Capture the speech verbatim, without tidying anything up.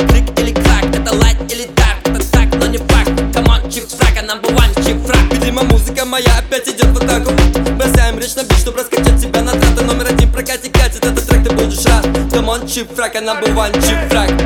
клик или крак, это лайт или дарк, это так, но не факт. Камон, чифрак, а number one чифрак. Видимо, музыка моя опять идет в атаку. Бросаем речь на бит, чтобы раскачать себя на траты. Номер один в прокате катит этот трек, ты будешь рад. Камон, чифрак, а number one чифрак.